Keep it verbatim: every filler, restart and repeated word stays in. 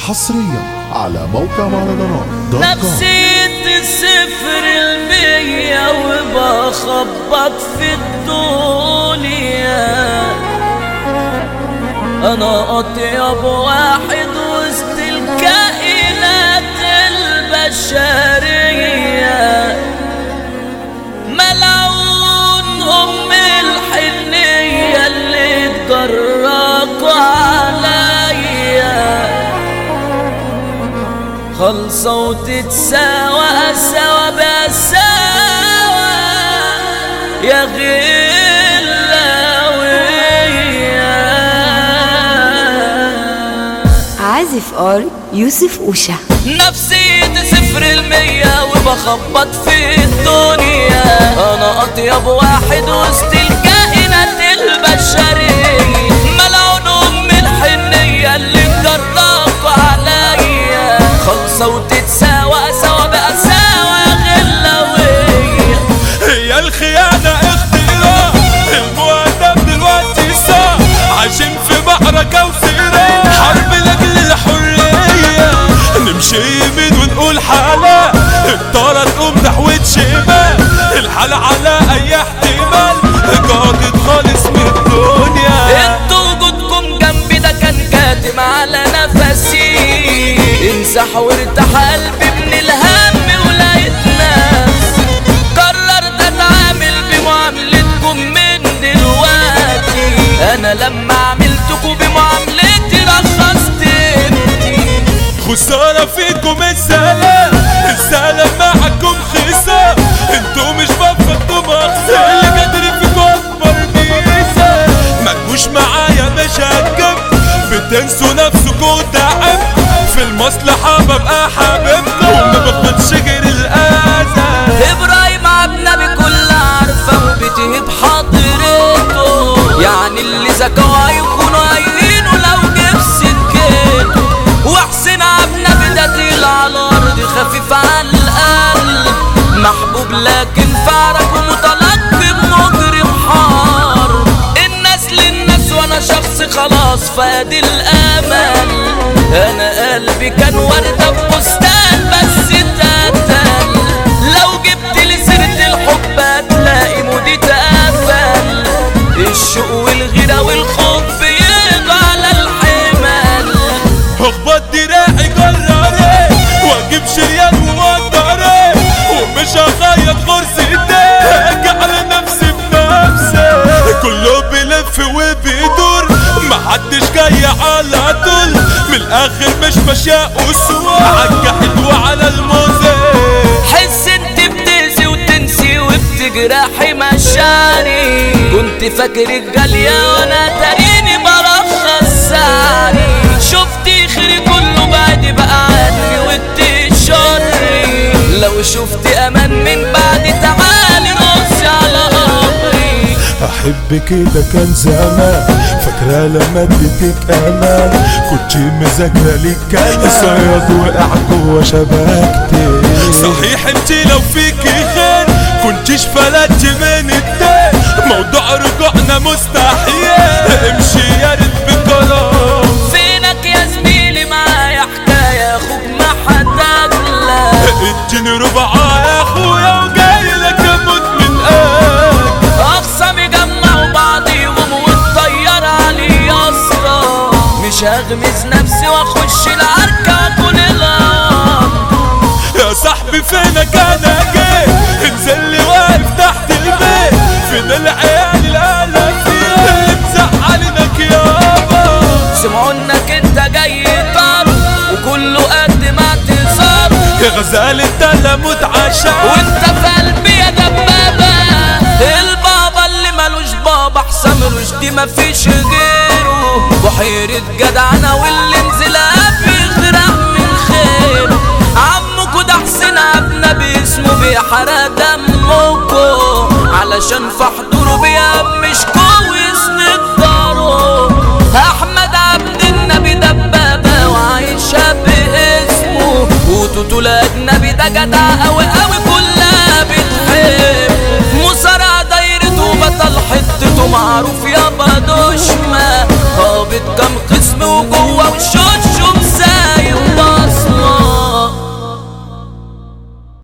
حصريا على موقع مهرجانات دوت كوم. نفسيتي صفر المية وبخبط في الدنيا، أنا أطيب واحد وسط الكائنات البشرية، ملعون أم الحنية اللي تجرقوا عليا، خلصة وتتساوى سوا بسوا يا غلاوية. عازف آر يوسف أوشا. نفسيتي صفر المية وبخبط في الدنيا، أنا أطيب واحد وسط الكائنات البشرية، ملعون أم الحنية اللي تجرقوا عليا، خلصة وتتساوى سوا بأساوى يا غلاوية. هي الخيانة اختراع، المؤدب دلوقتي صار، عايشين في معركة وصراع، حرب لأجل الحرية، نمشي يمين ونقول حالة، الطارة تقوم تحويت شمال، الحالة على أي احتمال، قاضت خالص من الدنيا. انتوا وجودكم جنبي ده كان كاتم على نفسي، امسح وارتاح قلبي من الهم ولقيت نفسي، قررت اتعامل بمعاملتكم من دلوقتي، انا لما عملتكم بمعاملتي رخصت انتي. خسارة فيكم السلام، السلام معكم خسارة، انتوا مش بفضتوا مخسر، اللي قادر فيكم اكبر ميزة، مجوش معايا مش هتجم، بتنسوا نفسكوا تعب، في المصلحة ببقى حبيبكم وما باخدش غير الأذى. ابراهيم عبد النبي كل عارفة وبتهب حضرته، يعني اللي ذكوا هيكونوا قايلينه لو جيب سكته، وحسين عبد النبي ده تقيل على الأرض خفيف على القلب، محبوب لكن فارق ومتلقي بمجرم حار، الناس للناس وانا شخص خلاص فاد الامل، انا قلبي كان وردة في بستان بس اتقتل، لو جبت لي سيرة الحب هتلاقي مودي اتقفل، الشوق والغيرة والخوف بيجوا على الحمل. هخبط دراعي جراري واجيب شريان ومقدري، ومش هخيط غرزتي اجعل نفسي بنفسي، كله بيلف وبيدور محدش جاي على طول، من الاخر مش ماشية اصول عالجحد وعلى الموزة. حس انت بتأذي وتنسي وبتجرحي مشاعري، كنت فاكر الجالية وانا تاريني برخص سعري، شفتي خيري كله بعد بقى عني وانتي شري، لو شفتي امان من بعد تعالي نصي على قبري. احب كده كان زمان، فاكرة لما اديتك امان، كنت مذاكرة ليك كلام، صياد وقع جوا شبكتي، صحيح انتي لو فيكي خير كنتيش فلتي من الدين، موضوع رجوعنا مستحيل، امشي يا ريت بكرام. فينك يا زميلي معايا حكاية اخوك ما حداجلك، اديني ربعة يا اخويا وجاي لك اموت من قلبك، اقسم يجمعوا بعضيهم والطيارة علي يسطا، مش هغمز نفسي واخش العركة واكون الارض. يا صاحبي فينك انا جيت، انزل لي واقف تحت البيت، فين العيال القلق فيها اللي مزعلينك يابا، سمعوا انك انت جاي طار وكله قد ما اعتذار، يا غزال انت لا متعشى وانت في قلبي يا دبابة، البابا اللي ملوش بابا حسام رشدي مفيش غيره، بحيرة جدعنة واللي نزلها بيغرق من خيره، عمكو ده حسين عبد النبي اسمه بيحرق دمكو، علشان في حضوره بيهمشكوا ويسند داره، احمد عبد النبي دبابة وعايشة باسمه، وتوتو الاجنبي ده جدع اوي